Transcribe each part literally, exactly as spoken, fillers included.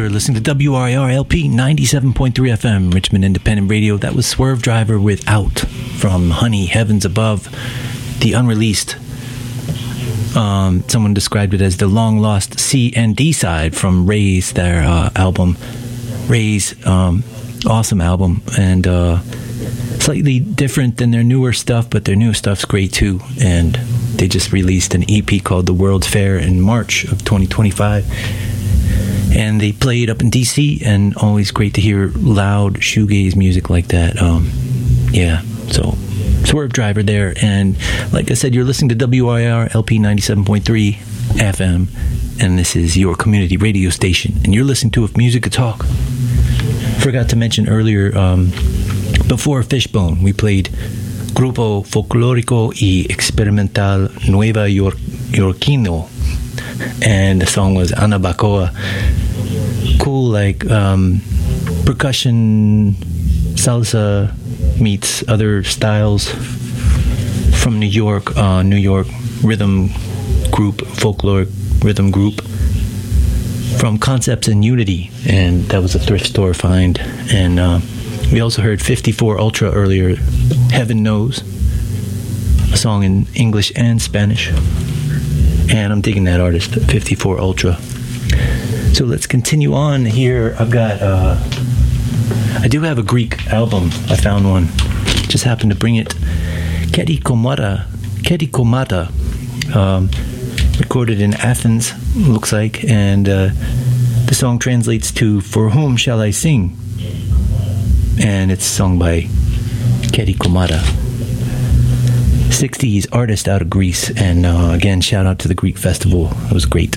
You're listening to W R I R L P ninety-seven point three F M, Richmond Independent Radio. That was Swerve Driver with Out from Honey, Heavens Above, the unreleased. Um, someone described it as the long-lost C and D side from Ray's, their uh, album. Ray's um, awesome album, and uh, slightly different than their newer stuff, but their newer stuff's great too. And they just released an E P called The World's Fair in March of twenty twenty-five. And they played up in D C, and always great to hear loud shoegaze music like that. Um, yeah, so Swerve Driver there. And like I said, you're listening to W I R L P ninety-seven point three F M, and this is your community radio station. And you're listening to If Music Could Talk. Forgot to mention earlier, um, before Fishbone, we played Grupo Folclórico y Experimental Nueva York- Yorkino, and the song was Anabacoa. Cool, like um, percussion, salsa meets other styles from New York, uh, New York rhythm group, folkloric rhythm group from Concepts and Unity, and that was a thrift store find. And uh, we also heard fifty-four Ultra earlier, Heaven Knows, a song in English and Spanish. And I'm digging that artist, fifty-four Ultra. So let's continue on here. I've got, uh, I do have a Greek album. I found one. Just happened to bring it. Keti Komata. Keti Komata. Um, recorded in Athens, looks like. And uh, the song translates to For Whom Shall I Sing? And it's sung by Keti Komata. sixties artist out of Greece, and uh, again, shout out to the Greek Festival. It was great.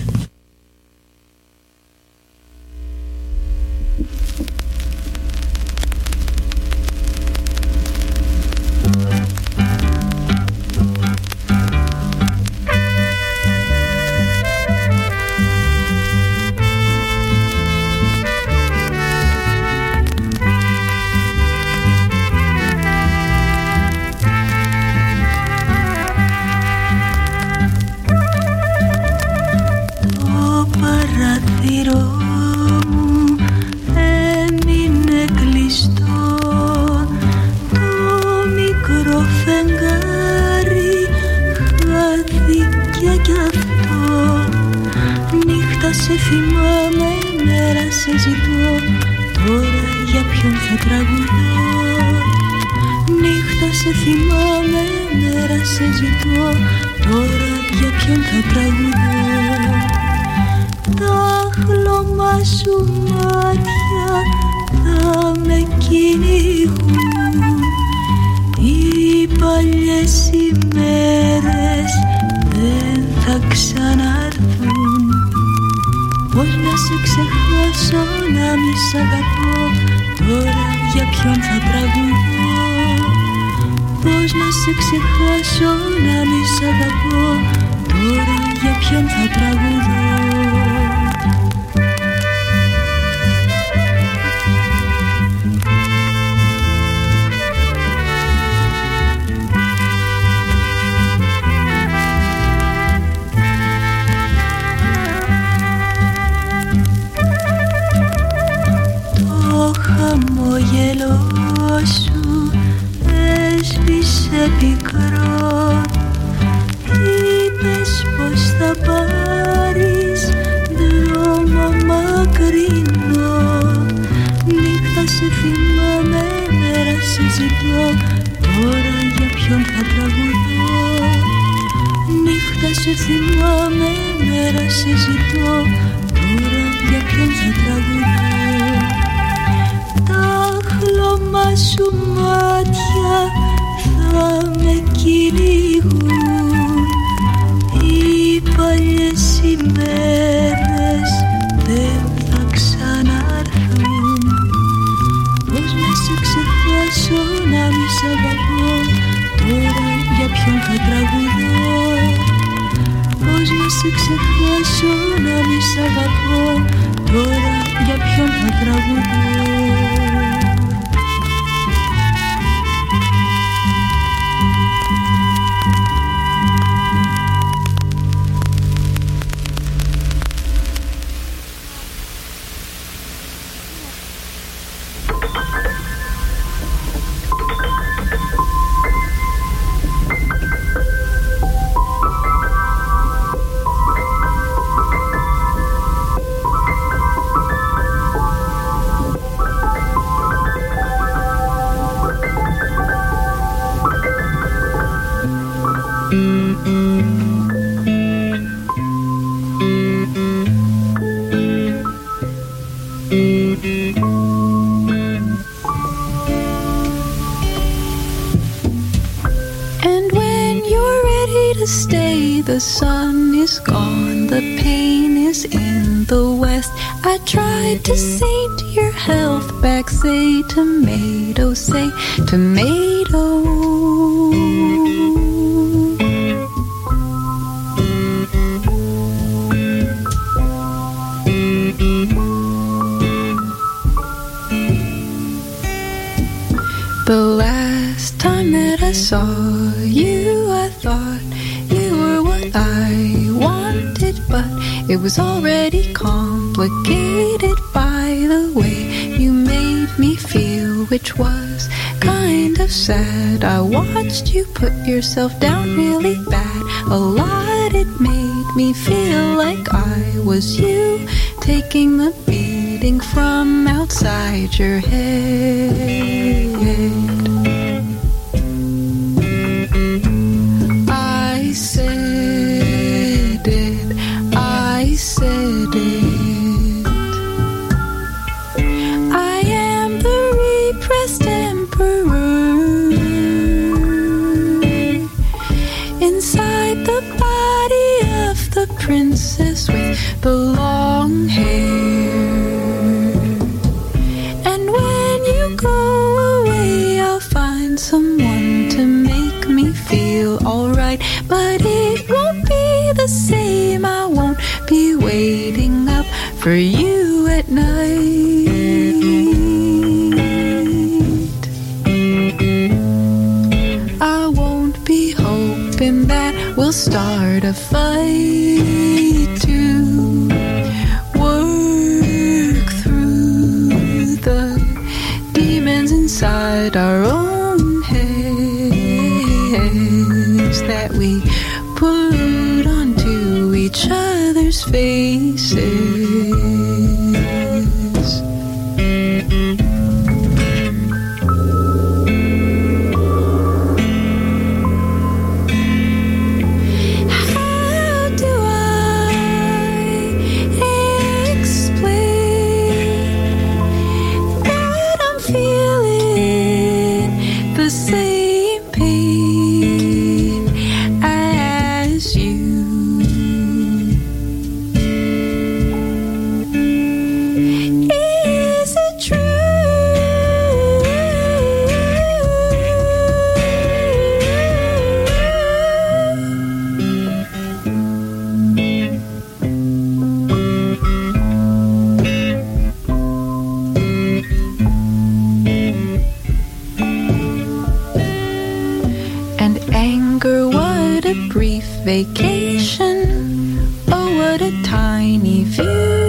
to stay, the sun is gone, the pain is in the west. I tried to saint your health back, say tomato, say tomato. The last time that I saw you, I thought you were what I wanted, but it was already complicated by the way you made me feel, which was kind of sad. I watched you put yourself down really bad. A lot, it made me feel like I was you, taking the beating from outside your head. I said it, I said it. I am the repressed emperor inside the body of the princess with the long hair. And when you go away, I'll find someone to make me feel alright, but it won't be the same. I won't be waiting up for you at night. I won't be hoping that we'll start a fight to work through the demons inside our own heads that we put onto each other's faces. Vacation, oh what a tiny view.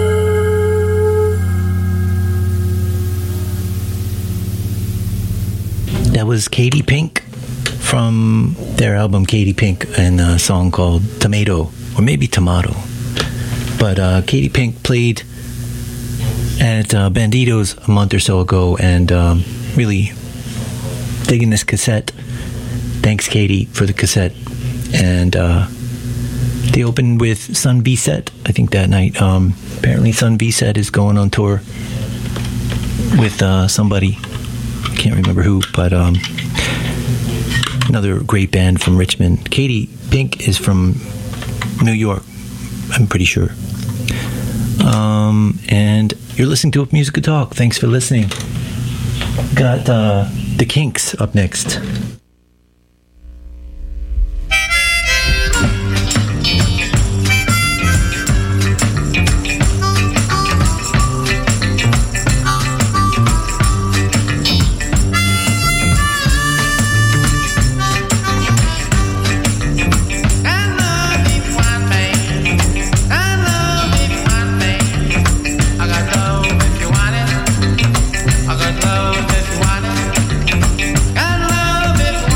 That was Katie Pink from their album Katie Pink, and a song called Tomato, or maybe Tomato. But uh, Katie Pink played at uh, Banditos a month or so ago, and um, really digging this cassette. Thanks, Katie, for the cassette. And uh, they opened with Sun V-Set, I think, that night. Um, apparently Sun V-Set is going on tour with uh, somebody. I can't remember who, but um, another great band from Richmond. Katie Pink is from New York, I'm pretty sure. Um, and you're listening to Musical Talk. Thanks for listening. Got uh, the Kinks up next. Love if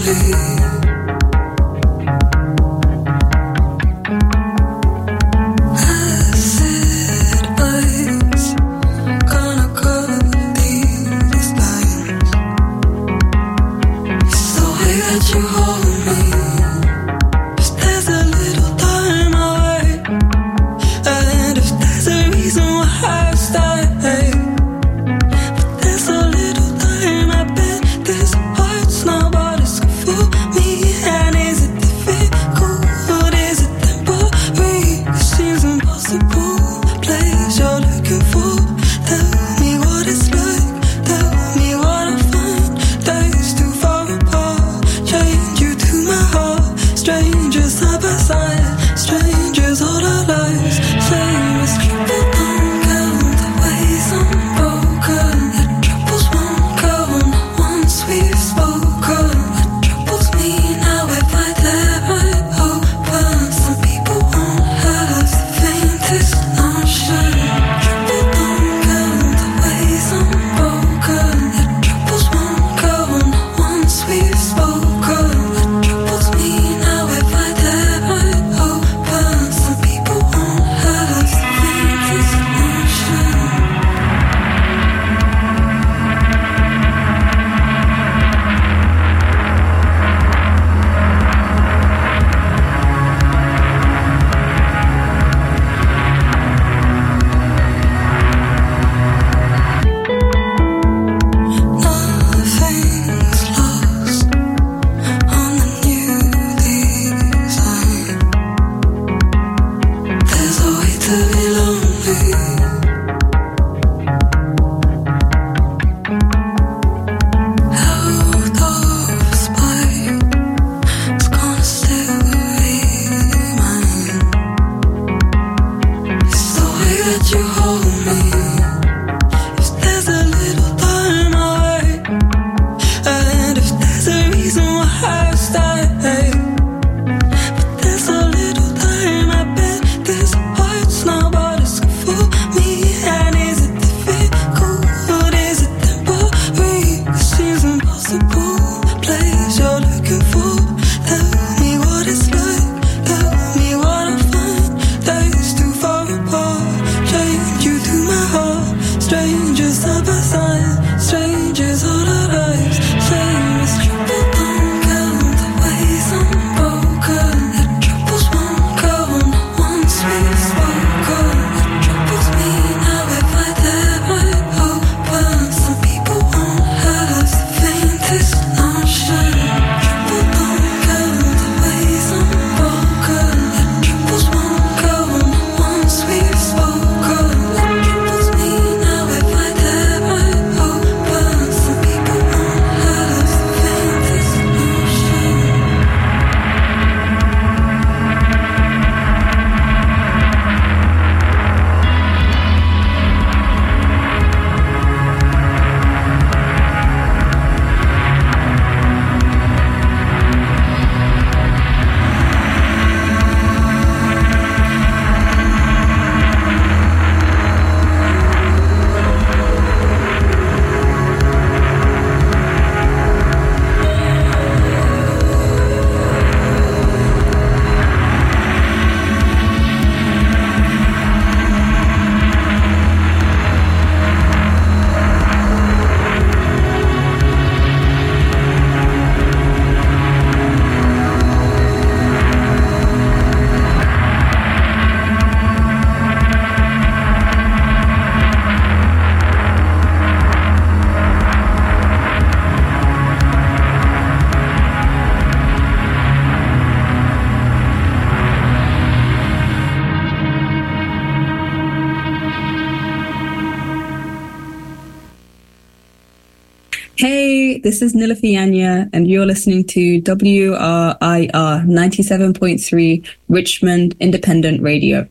Hey, this is Nilofer Yanya, and you're listening to W R I R ninety-seven point three Richmond Independent Radio.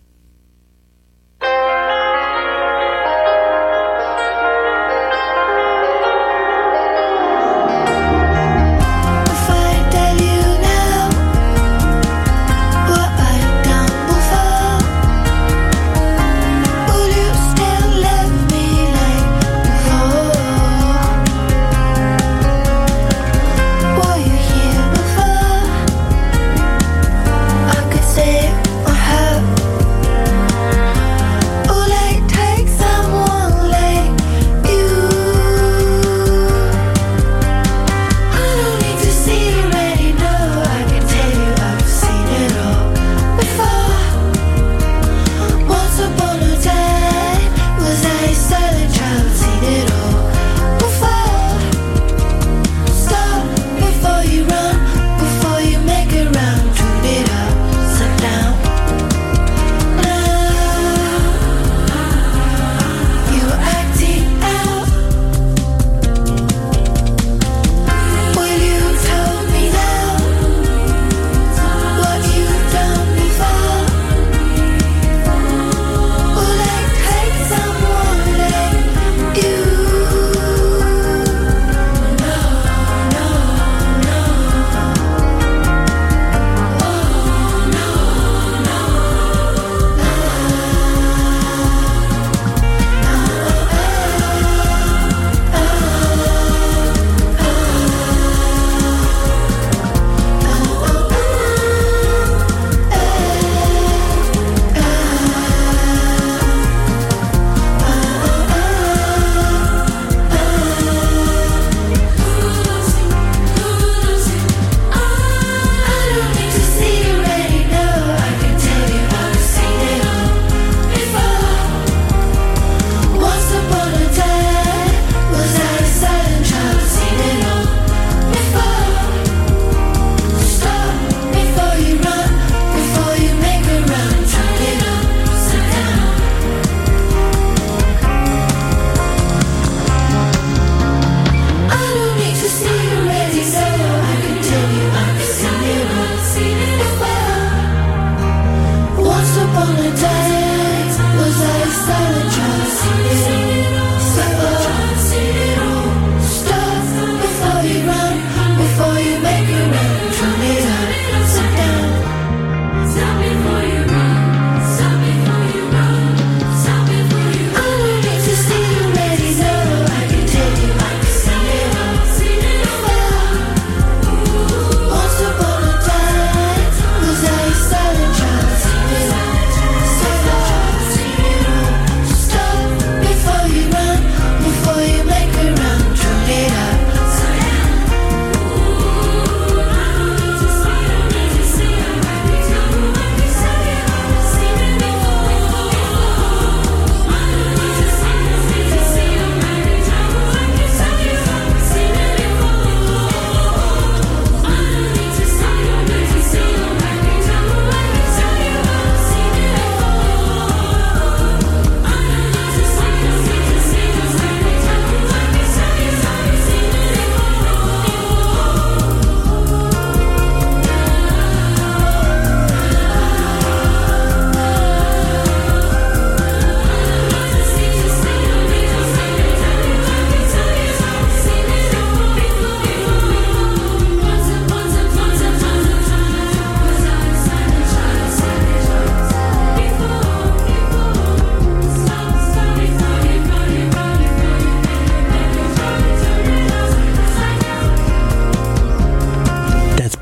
Will you hear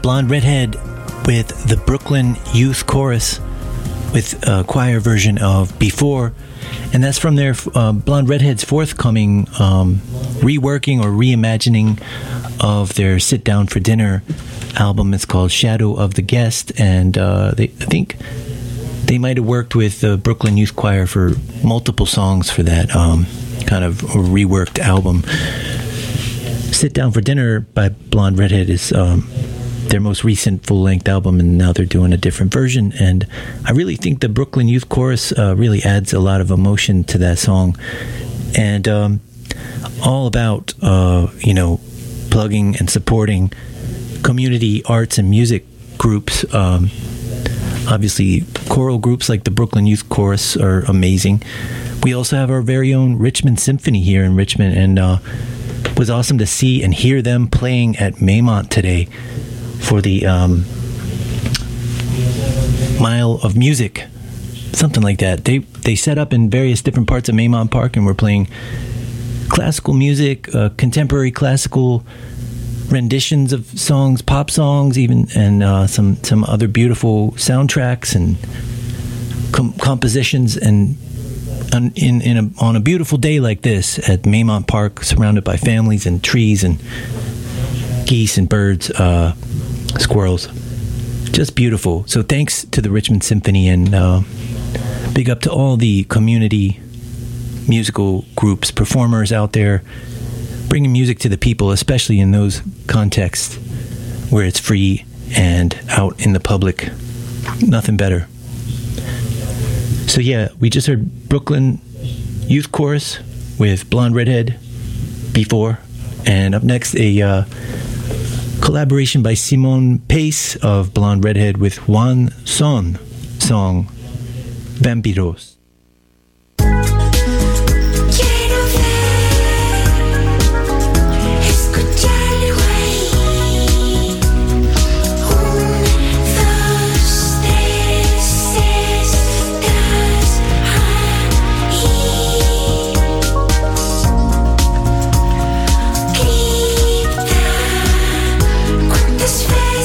Blonde Redhead with the Brooklyn Youth Chorus with a choir version of Before. And that's from their uh, Blonde Redhead's forthcoming um, reworking or reimagining of their Sit Down for Dinner album. It's called Shadow of the Guest. And uh, they, I think they might have worked with the Brooklyn Youth Choir for multiple songs for that um, kind of reworked album. Sit Down for Dinner by Blonde Redhead is um, their most recent full-length album, and now they're doing a different version. And I really think the Brooklyn Youth Chorus uh, really adds a lot of emotion to that song. And um, all about, uh, you know, plugging and supporting community arts and music groups. Um, obviously, choral groups like the Brooklyn Youth Chorus are amazing. We also have our very own Richmond Symphony here in Richmond, and uh, it was awesome to see and hear them playing at Maymont today for the um, Mile of Music, something like that. They they set up in various different parts of Maymont Park and were playing classical music, uh, contemporary classical renditions of songs, pop songs, even, and uh, some some other beautiful soundtracks and com- compositions. And on, in in a, on a beautiful day like this at Maymont Park, surrounded by families and trees and geese and birds, uh, squirrels, just beautiful. So thanks to the Richmond Symphony, and uh, big up to all the community musical groups, performers out there bringing music to the people, especially in those contexts where it's free and out in the public. Nothing better. So yeah, we just heard Brooklyn Youth Chorus with Blonde Redhead, Before, and up next a uh, collaboration by Simone Pace of Blonde Redhead with Juan Son song Vampiros.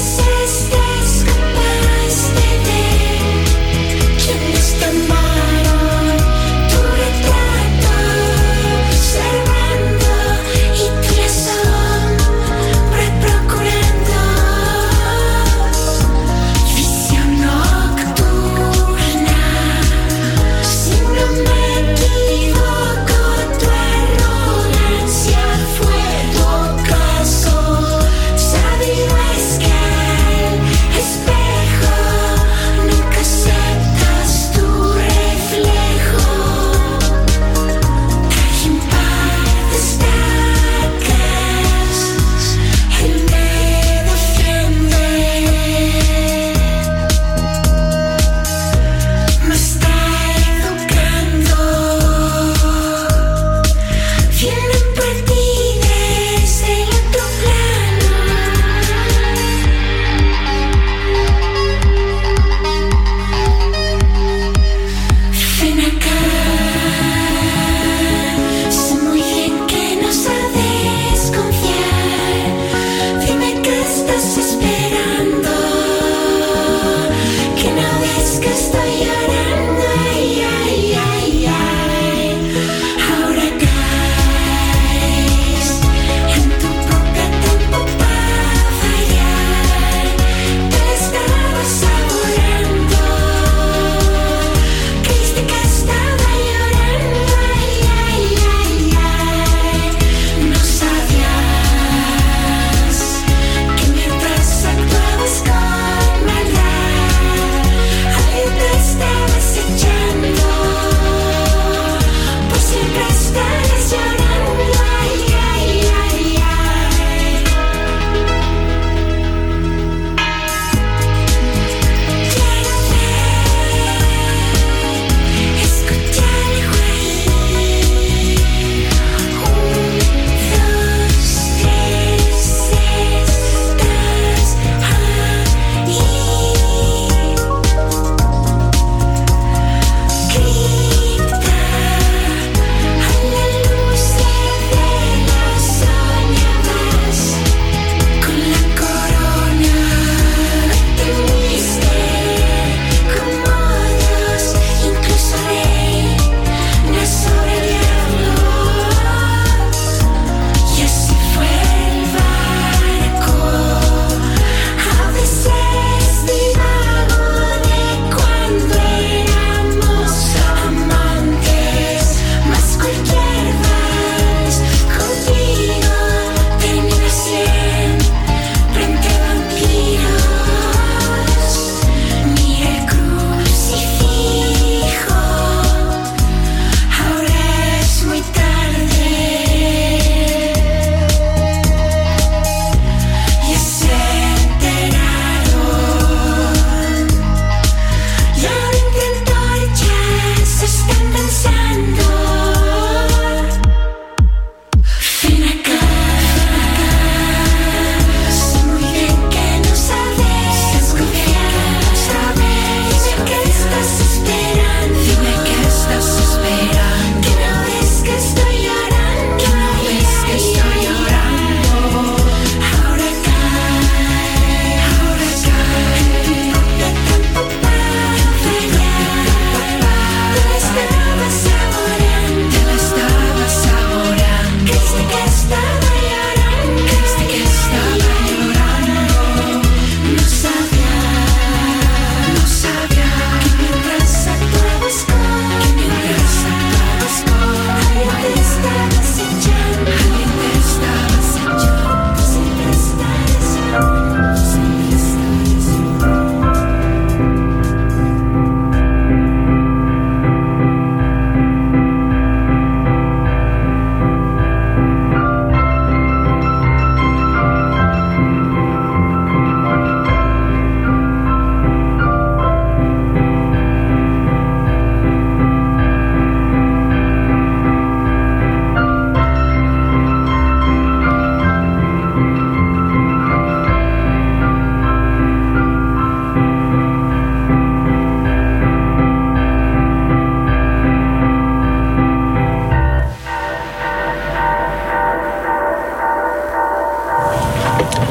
Tomorrow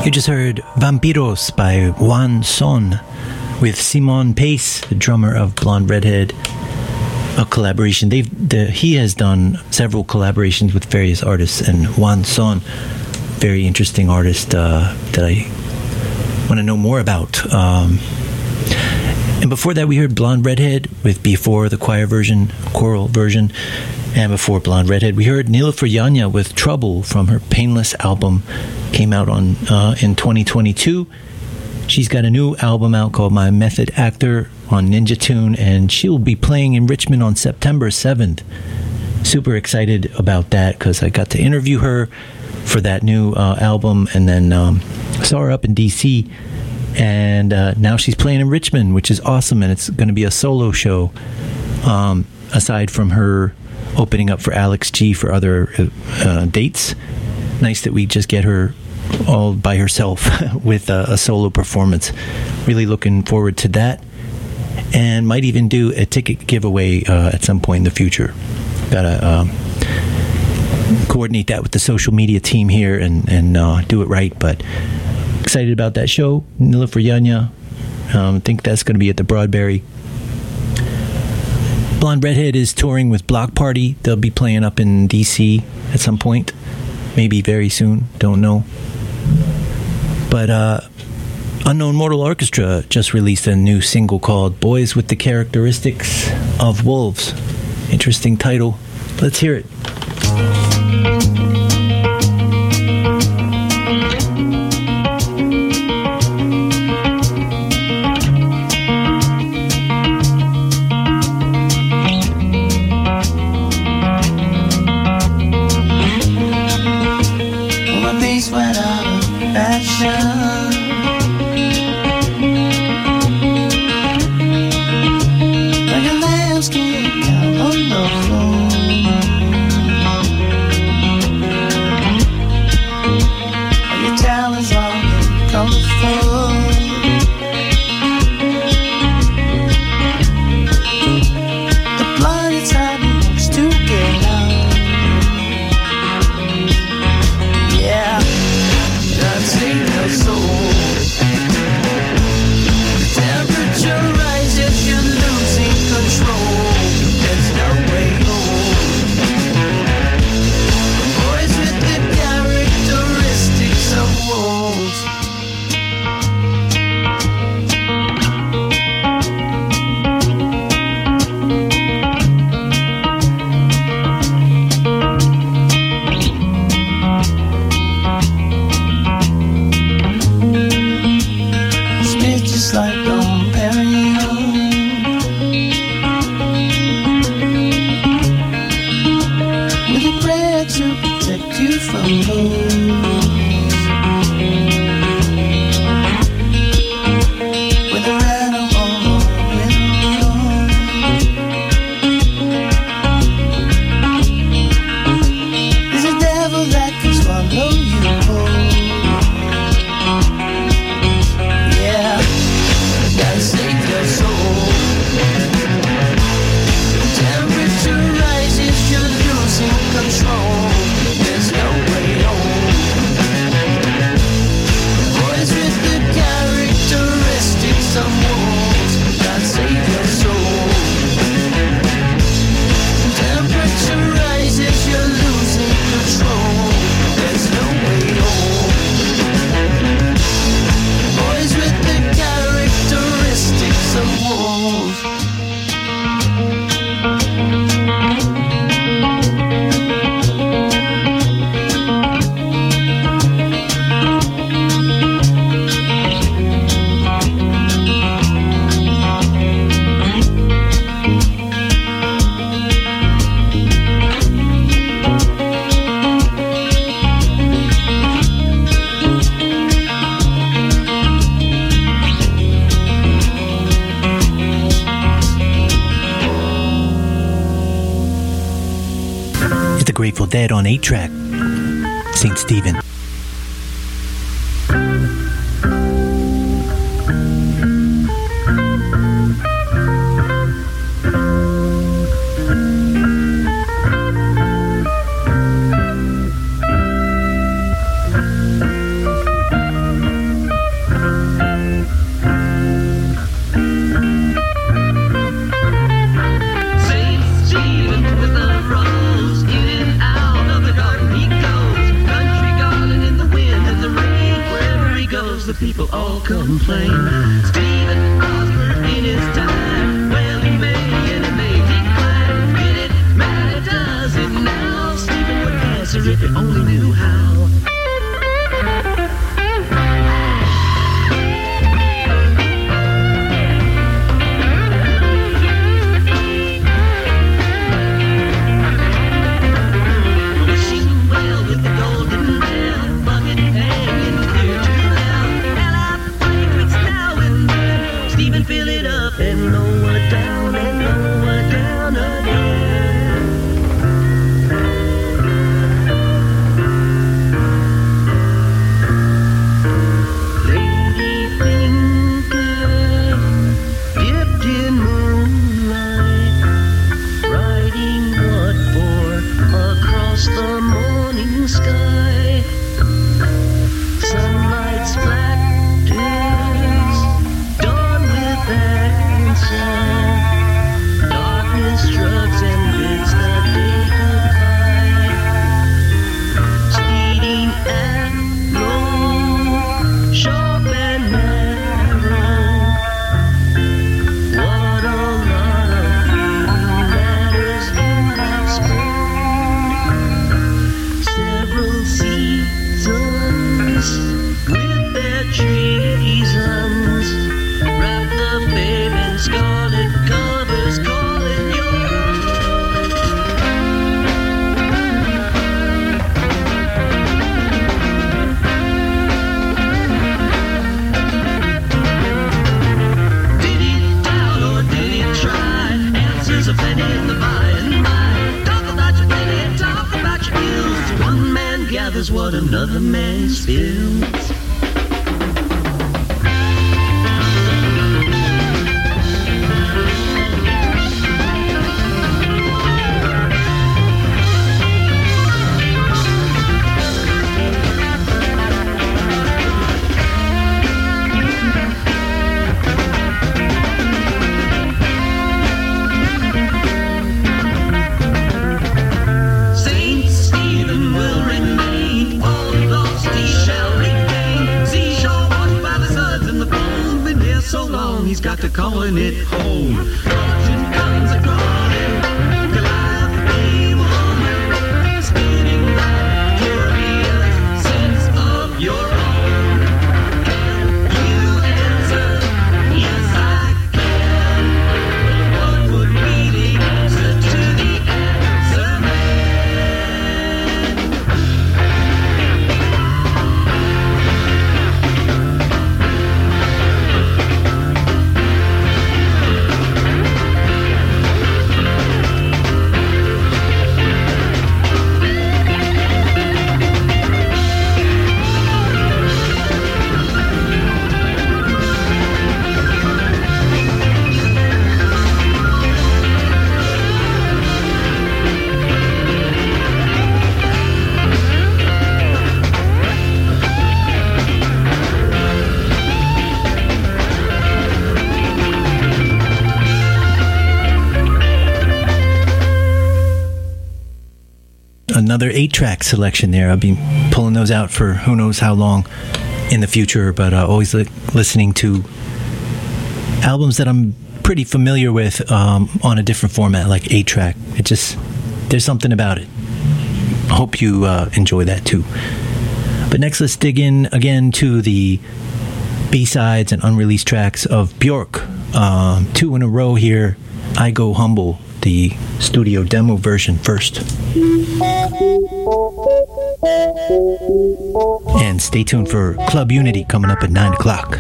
You just heard Vampiros by Juan Son with Simon Pace, the drummer of Blonde Redhead. A collaboration. They've the, he has done several collaborations with various artists, and Juan Son, very interesting artist uh, that I want to know more about. Um, and before that, we heard Blonde Redhead with Before, the choir version, choral version. And before Blonde Redhead, we heard Niloufer Yanya with Trouble from her Painless album. Came out on uh, in twenty twenty-two. She's got a new album out called My Method Actor on Ninja Tune, and she'll be playing in Richmond on September seventh. Super excited about that because I got to interview her for that new uh, album, and then um, saw her up in D C, and uh, now she's playing in Richmond, which is awesome, and it's going to be a solo show um, aside from her opening up for Alex G for other uh, dates. Nice that we just get her all by herself with a, a solo performance. Really looking forward to that, and might even do a ticket giveaway uh, at some point in the future. Gotta um, coordinate that with the social media team here and, and uh, do it right, but excited about that show. Niloufer Yanya, um, I think that's going to be at the Broadberry. Blonde Redhead is touring with Block Party. They'll be playing up in D C at some point, maybe very soon, don't know. But uh, Unknown Mortal Orchestra just released a new single called Boys with the Characteristics of Wolves. Interesting title. Let's hear it. Grateful Dead on eight track, Saint Stephen. will all complain. Stephen prospered in his time. Well, he may and he may decline. Did it matter? Does it now? Stephen would answer if he only knew how. Fill it up and lower down and lower down again. Lady finger dipped in moonlight, writing what for across the morning sky. Sunlight splatters, dawn with answer. Darkness drugs and bids the day goodbye. Speeding arrow, sharp and narrow. What a lot of green matters in that spring. Several seasons with their treasons wrap the babe in scarlet covers, calling your own. Did he doubt or did he try? Answers are plenty in the by and by. Talk about your plenty, talk about your ills. One man gathers what another man spills. Saint Stephen will remain, all lost he shall regain. Seashore washed by the suds and the foam, been here so long he's got to calling it home. Fortune comes a-calling, Goliath be woman, spinning that curious sense of your own. Can you answer? Yes, I can. What would be the answer to the answer man? Another eight-track selection there. I've been pulling those out for who knows how long in the future, but uh, always li- listening to albums that I'm pretty familiar with um, on a different format, like eight-track. It just, there's something about it. I hope you uh, enjoy that too. But next, let's dig in again to the B-sides and unreleased tracks of Björk. Um, two in a row here. I Go Humble, the studio demo version first. And stay tuned for Club Unity coming up at nine o'clock.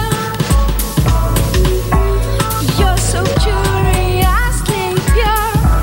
You're so curiously pure.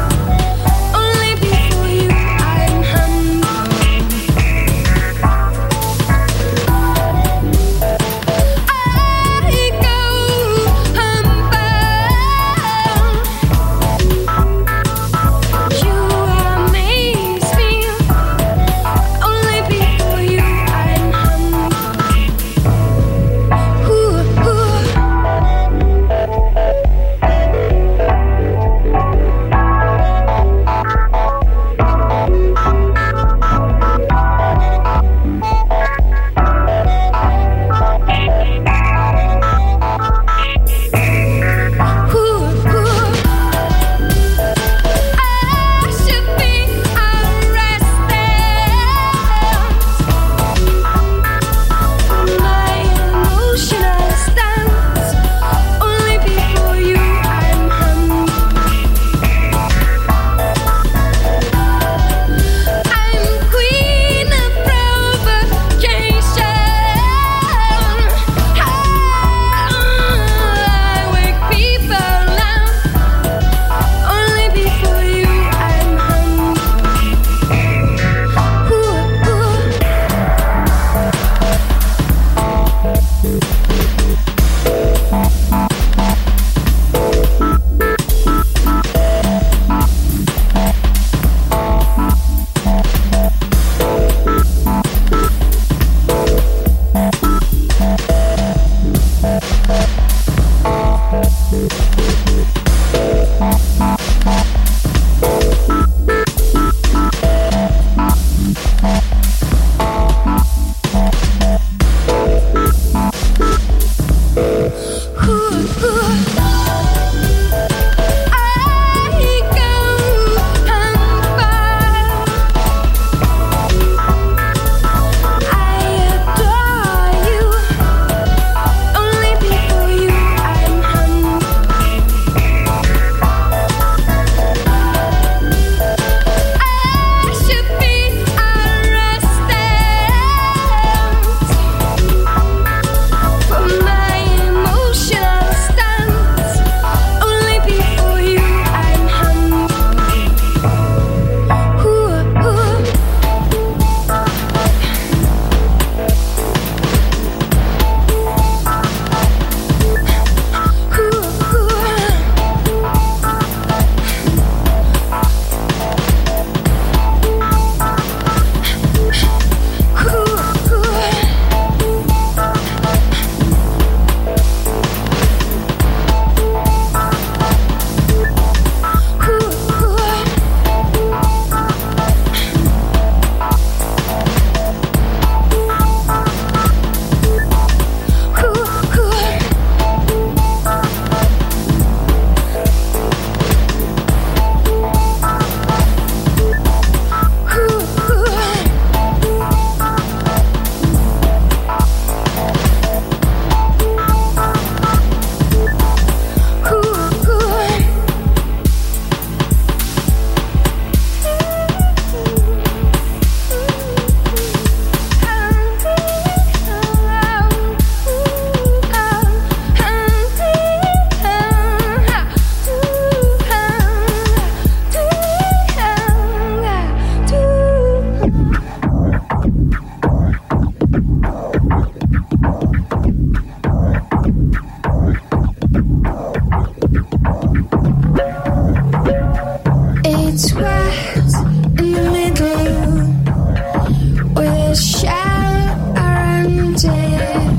It's wet in the middle with a shadow around it.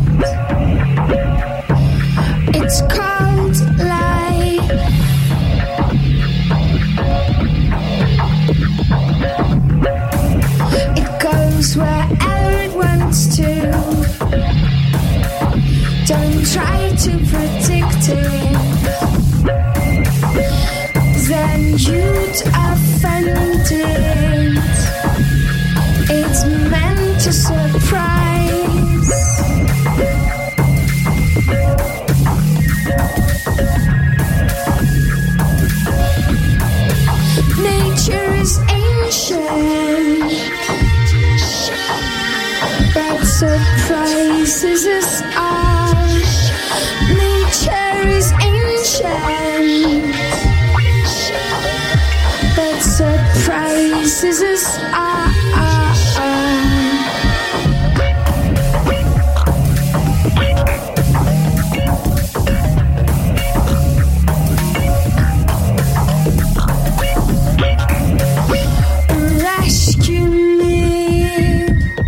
It's cold light. It goes wherever it wants to. Don't try to predict it. Then you'd offend it. It's meant to surprise. Nature is ancient, but surprises us all. Nature is ancient, but surprises us all. Rescue me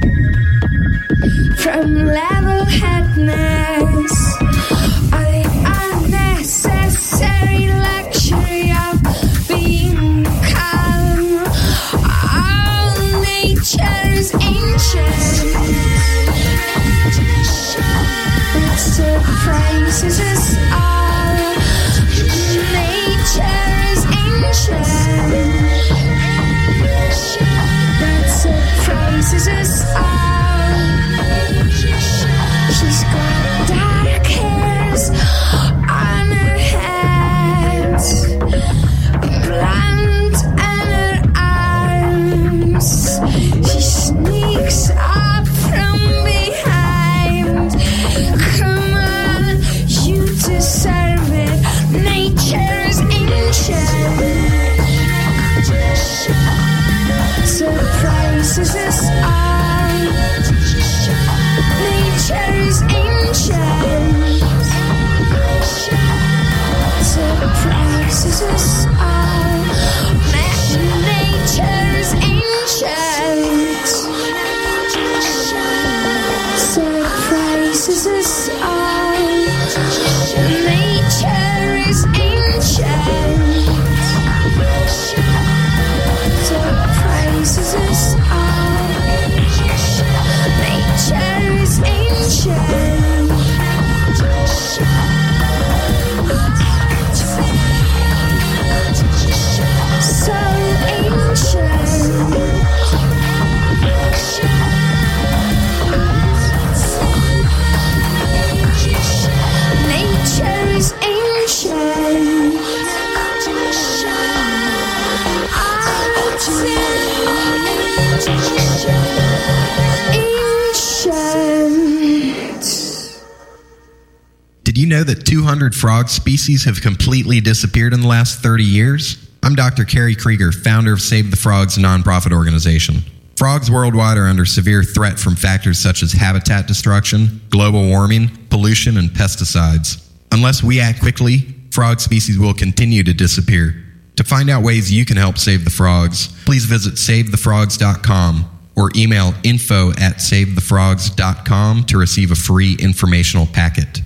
from level-headedness, or the unnecessary luxury of being calm. All nature is ancient, it surprises us all. Nature is ancient, that surprises us all. She's got dark hairs on her head, blonde on her arms. She sneaks up from behind. Come on, you deserve it. Nature is ancient, surprises us all. Nature is ancient, surprises us all. Nature is ancient, surprises us all. Nature is ancient, surprises us all. Nature is ancient, so ancient. Nature is ancient. Did you know that two hundred frog species have completely disappeared in the last thirty years? I'm Doctor Kerry Krieger, founder of Save the Frogs, a nonprofit organization. Frogs worldwide are under severe threat from factors such as habitat destruction, global warming, pollution, and pesticides. Unless we act quickly, frog species will continue to disappear. To find out ways you can help save the frogs, please visit save the frogs dot com or email info at save the frogs dot com to receive a free informational packet.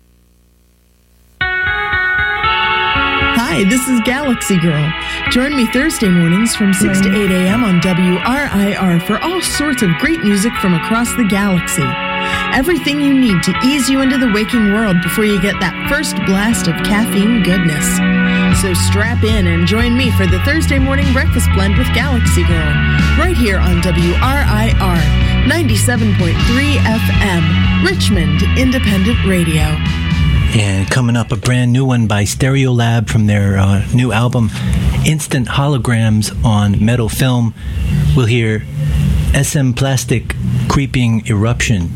Hi, this is Galaxy Girl. Join me Thursday mornings from six to eight a.m. on W R I R for all sorts of great music from across the galaxy. Everything you need to ease you into the waking world before you get that first blast of caffeine goodness. So strap in and join me for the Thursday morning breakfast blend with Galaxy Girl, right here on W R I R ninety-seven point three F M, Richmond Independent Radio. And coming up, a brand new one by Stereolab from their uh, new album, Instant Holograms on Metal Film. We'll hear S M Plastic, Creeping Eruption.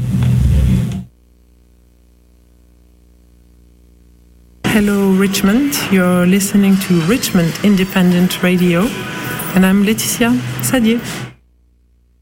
Hello Richmond, you're listening to Richmond Independent Radio, and I'm Laetitia Sadier.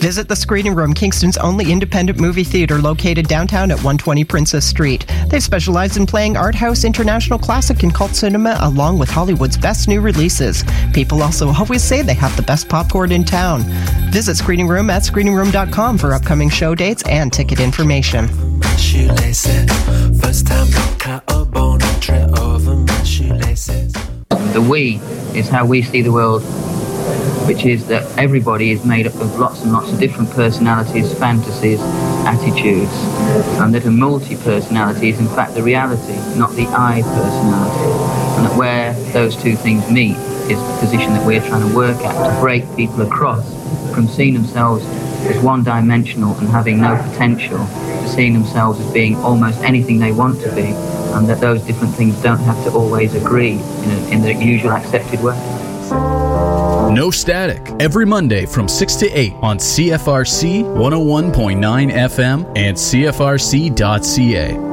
Visit the Screening Room, Kingston's only independent movie theater located downtown at one twenty Princess Street. They specialize in playing art house, international classic, and cult cinema, along with Hollywood's best new releases. People also always say they have the best popcorn in town. Visit Screening Room at screening room dot com for upcoming show dates and ticket information. The we is how we see the world, which is that everybody is made up of lots and lots of different personalities, fantasies, attitudes, and that a multi-personality is in fact the reality, not the I personality. And that where those two things meet is the position that we're trying to work at, to break people across from seeing themselves as one-dimensional and having no potential, to seeing themselves as being almost anything they want to be, and that those different things don't have to always agree in, a, in the usual accepted way. No Static, every Monday from six to eight on C F R C one oh one point nine F M and C F R C dot C A.